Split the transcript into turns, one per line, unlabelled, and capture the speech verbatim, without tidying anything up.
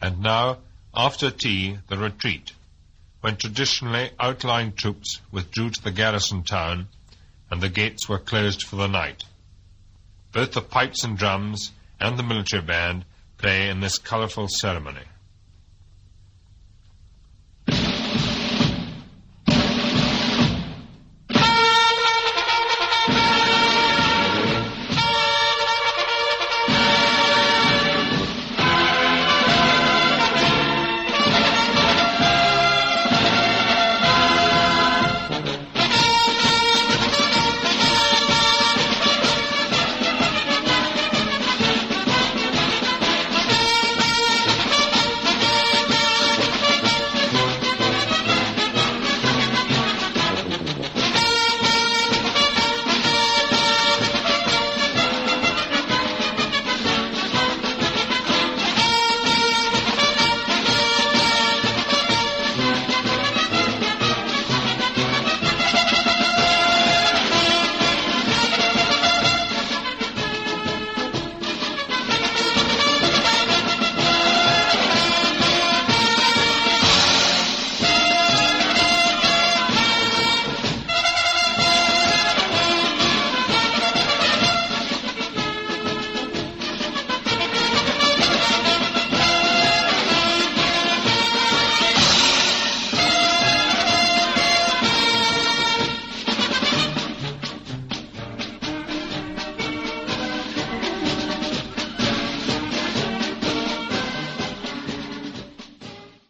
And now, after tea, the retreat, when traditionally outlying troops withdrew to the garrison town, and the gates were closed for the night. Both the pipes and drums and the military band play in this colourful ceremony.